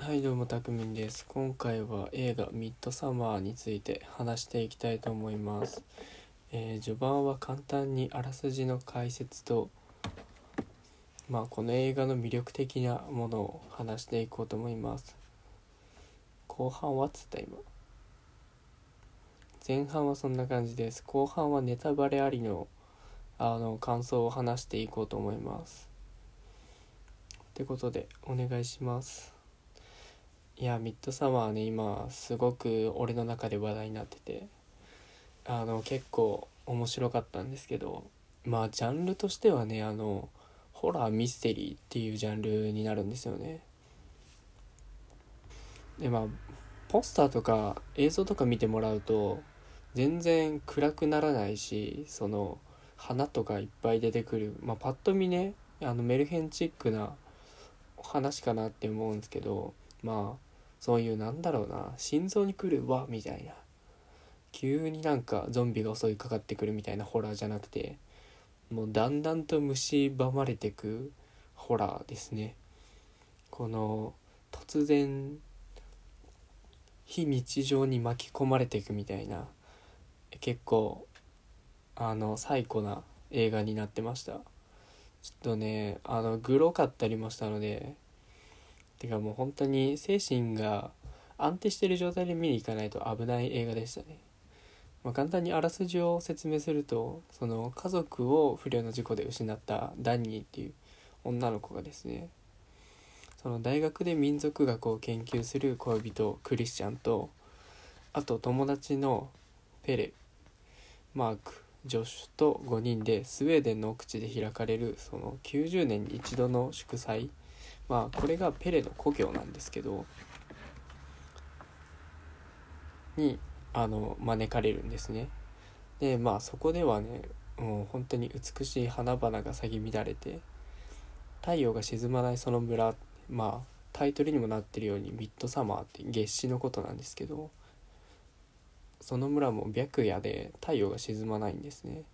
はい、どうもたくみんです。今回は映画ミッドサマーについて話していきたいと思います。序盤は簡単にあらすじの解説と、この映画の魅力的なものを話していこうと思います。後半はつった今。前半はそんな感じです。後半はネタバレありの感想を話していこうと思います。ってことでお願いします。いや、ミッドサマーね、今すごく俺の中で話題になってて、結構面白かったんですけど、ジャンルとしてはね、ホラーミステリーっていうジャンルになるんですよね。でポスターとか映像とか見てもらうと全然暗くならないし、その花とかいっぱい出てくる、パッと見ね、メルヘンチックな話かなって思うんですけど、そういう心臓にくるわみたいな、急にゾンビが襲いかかってくるみたいなホラーじゃなくて、もうだんだんと蝕まれてくホラーですね。この突然非日常に巻き込まれていくみたいな、結構サイコな映画になってました。ちょっとね、グロかったりもしたので、てかもう本当に精神が安定している状態で見に行かないと危ない映画でしたね。簡単にあらすじを説明すると、その家族を不慮の事故で失ったダニーっていう女の子がですね、その大学で民族学を研究する恋人クリスチャンと、あと友達のペレ、マーク、ジョシュと5人でスウェーデンの奥地で開かれるその90年に一度の祝祭、これがペレの故郷なんですけど、に招かれるんですね。でそこではね、もう本当に美しい花々が咲き乱れて、太陽が沈まないその村、タイトルにもなってるようにミッドサマーって月始のことなんですけど、その村も白夜で太陽が沈まないんですね。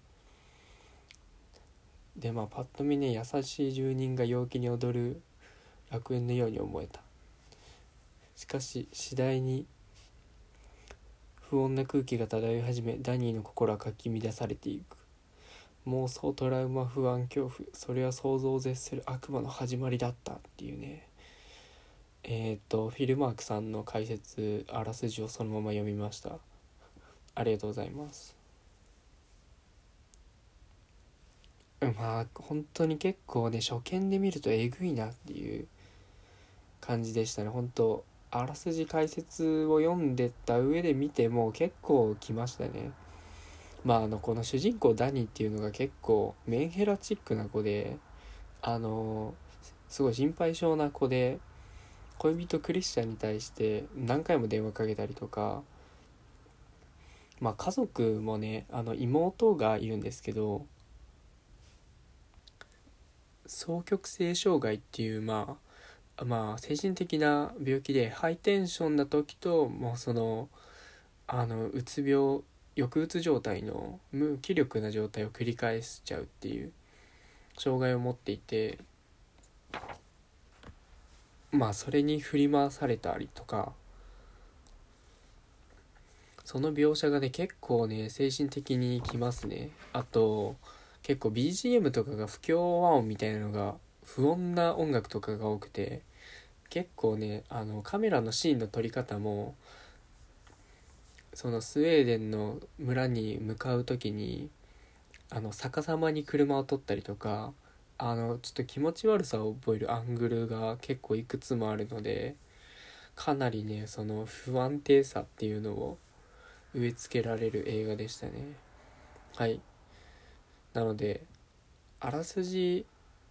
でパッと見ね、優しい住人が陽気に踊る楽園のように思えた。しかし次第に不穏な空気が漂い始め、ダニーの心はかき乱されていく。妄想、トラウマ、不安、恐怖、それは想像を絶する悪魔の始まりだったっていうね。フィルマークさんの解説、あらすじをそのまま読みました。ありがとうございます。本当に結構ね、初見で見るとえぐいなっていう感じでしたね。本当あらすじ解説を読んでった上で見ても結構きましたね。この主人公ダニーっていうのが結構メンヘラチックな子で、すごい心配性な子で、恋人クリスチャンに対して何回も電話かけたりとか、家族もね、妹がいるんですけど、双極性障害っていう精神的な病気で、ハイテンションな時ともううつ病、抑うつ状態の無気力な状態を繰り返しちゃうっていう障害を持っていて、それに振り回されたりとか、その描写がね結構ね精神的にきますね。あと結構 BGM とかが不協和音みたいなのが、不穏な音楽とかが多くて、結構ねカメラのシーンの撮り方も、そのスウェーデンの村に向かう時に逆さまに車を撮ったりとか、ちょっと気持ち悪さを覚えるアングルが結構いくつもあるので、かなりねその不安定さっていうのを植え付けられる映画でしたね。はい。なのであらすじ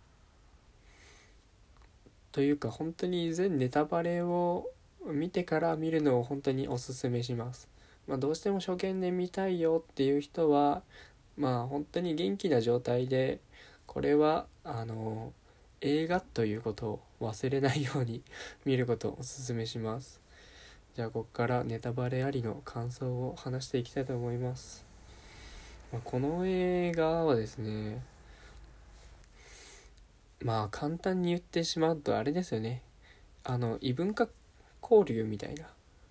というか、本当に全ネタバレを見てから見るのを本当におすすめします。どうしても初見で見たいよっていう人は、本当に元気な状態で、これは映画ということを忘れないように見ることをおすすめします。じゃあここからネタバレありの感想を話していきたいと思います。この映画はですね、簡単に言ってしまうとあれですよね。異文化交流みたいな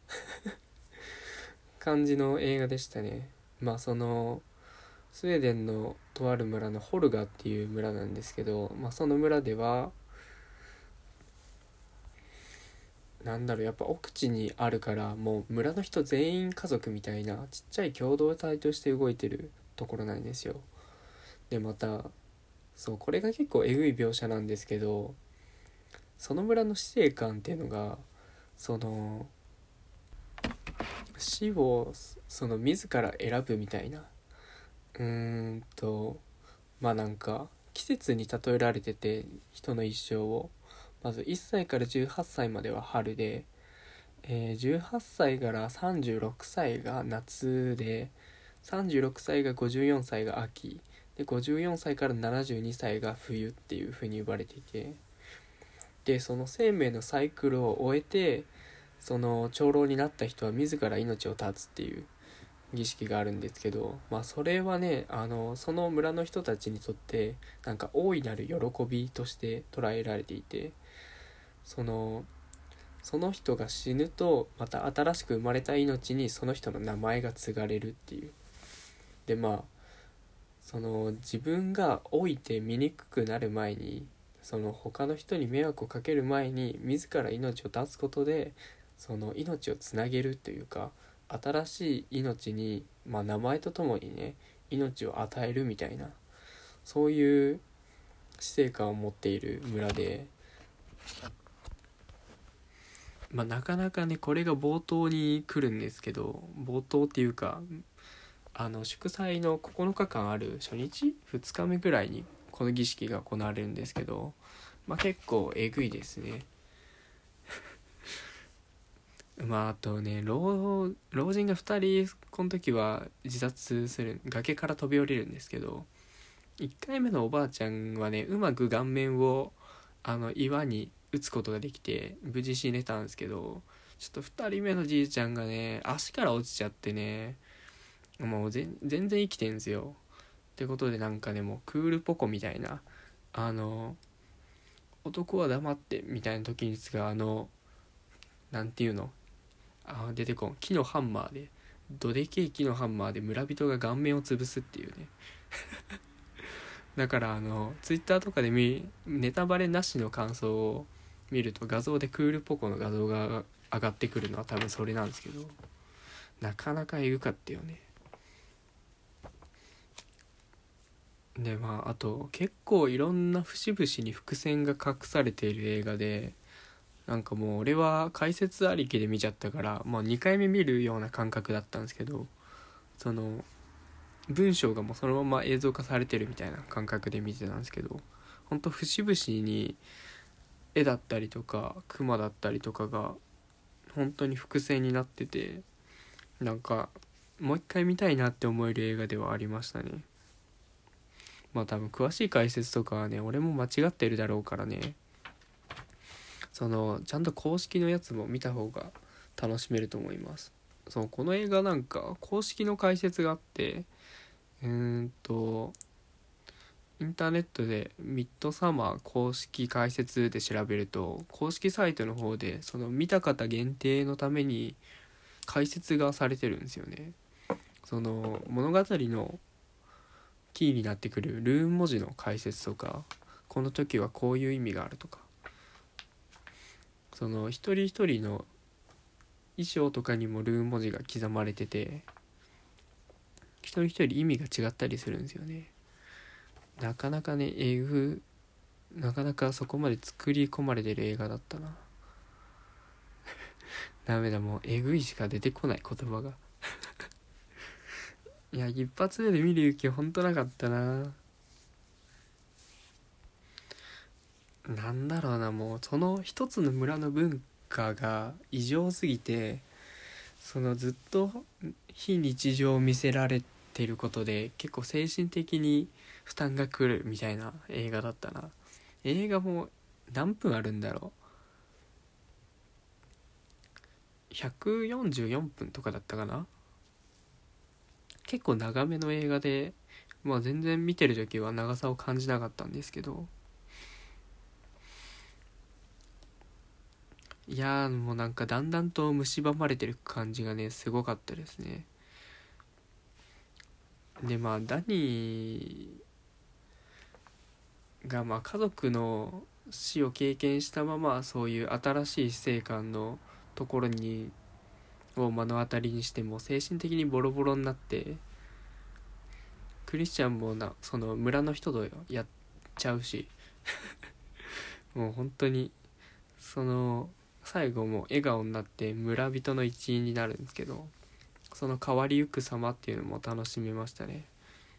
感じの映画でしたね。まあそのスウェーデンのとある村のホルガっていう村なんですけど、まあ、その村ではやっぱ奥地にあるから、もう村の人全員家族みたいなちっちゃい共同体として動いてるところなんですよ。でまたそうこれが結構えぐい描写なんですけど、その村の死生観っていうのがその死を自ら選ぶみたいな、まあなんか季節に例えられてて、人の一生をまず1歳から18歳までは春で、18歳から36歳が夏で、36歳が54歳が秋で、54歳から72歳が冬っていう風に呼ばれていて、でその生命のサイクルを終えて、その長老になった人は自ら命を絶つっていう儀式があるんですけど、まあそれはね、その村の人たちにとってなんか大いなる喜びとして捉えられていて、その人が死ぬとまた新しく生まれた命にその人の名前が継がれるっていう。でまあ自分が老いて醜くなる前に、他の人に迷惑をかける前に自ら命を絶つことで、その命をつなげるというか、新しい命に、まあ、名前とともにね命を与えるみたいな、そういう死生観を持っている村で、まあ、なかなかねこれが冒頭に来るんですけど、冒頭っていうか祝祭の9日間ある初日2日目ぐらいにこの儀式が行われるんですけど、まあ結構えぐいですねまああとね、老人が2人この時は自殺する、崖から飛び降りるんですけど、1回目のおばあちゃんはねうまく顔面を岩に打つことができて無事死ねたんですけど、ちょっと2人目のじいちゃんがね足から落ちちゃってね、もう全然生きてんすよ。ってことでなんかね、もうクールポコみたいな、男は黙ってみたいな時に使うなんていうの、出てこん、木のハンマーで、どでけえ木のハンマーで村人が顔面を潰すっていうねだからツイッターとかでネタバレなしの感想を見ると、画像でクールポコの画像が上がってくるのは多分それなんですけど、なかなかエグかったよね。でまああと結構いろんな節々に伏線が隠されている映画で、なんかもう俺は解説ありきで見ちゃったから、まあ、2回目見るような感覚だったんですけど、その文章がもうそのまま映像化されてるみたいな感覚で見てたんですけど、ほんと節々に絵だったりとかクマだったりとかが本当に伏線になってて、なんかもう一回見たいなって思える映画ではありましたね。まあ多分詳しい解説とかはね俺も間違ってるだろうからね、ちゃんと公式のやつも見た方が楽しめると思います。この映画なんか公式の解説があって、インターネットでミッドサマー公式解説で調べると、公式サイトの方で見た方限定のために解説がされてるんですよね。物語のキーになってくるルーン文字の解説とか、この時はこういう意味があるとか、一人一人の衣装とかにもルーン文字が刻まれてて、一人一人意味が違ったりするんですよね。なかなかねなかなかそこまで作り込まれてる映画だったなダメだ、もうえぐいしか出てこない言葉がいや一発目で見る勇気ほんとなかったな。なんだろうな、もうその一つの村の文化が異常すぎて、ずっと非日常を見せられてることで結構精神的に負担がくるみたいな映画だったな。映画も何分あるんだろう、144分とかだったかな。結構長めの映画で、まあ全然見てる時は長さを感じなかったんですけど、 いやーもうなんかだんだんと蝕まれてる感じがねすごかったですね。でまあダニーがまあ家族の死を経験したままそういう新しい死生観のところにを目の当たりにしても精神的にボロボロになって、クリスチャンもその村の人とやっちゃうしもう本当にその最後も笑顔になって村人の一員になるんですけど、その変わりゆく様っていうのも楽しめましたね。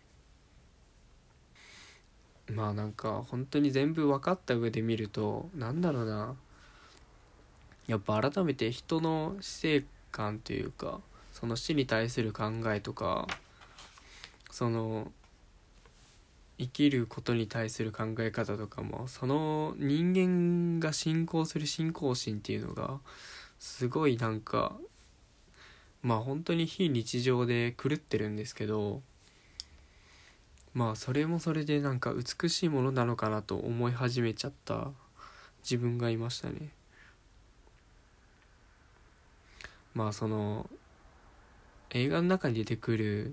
まあなんか本当に全部分かった上で見るとなんだろうな、やっぱ改めて人の死生観というかその死に対する考えとかその生きることに対する考え方とかも、その人間が信仰する信仰心っていうのがすごいなんかまあ本当に非日常で狂ってるんですけど、まあそれもそれでなんか美しいものなのかなと思い始めちゃった自分がいましたね。まあその映画の中に出てくる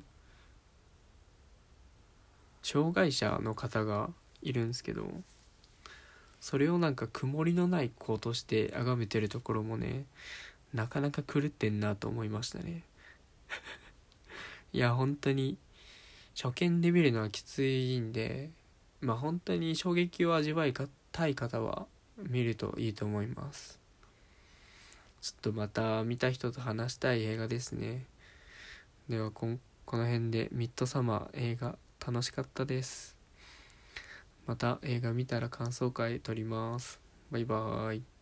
障害者の方がいるんですけど、それをなんか曇りのない子として崇めてるところもね、なかなか狂ってんなと思いましたね。いや本当に初見で見るのはきついんで、まあ本当に衝撃を味わいたい方は見るといいと思います。ちょっとまた見た人と話したい映画ですね。ではこの辺でミッドサマー映画楽しかったです。また映画見たら感想会撮ります。バイバーイ。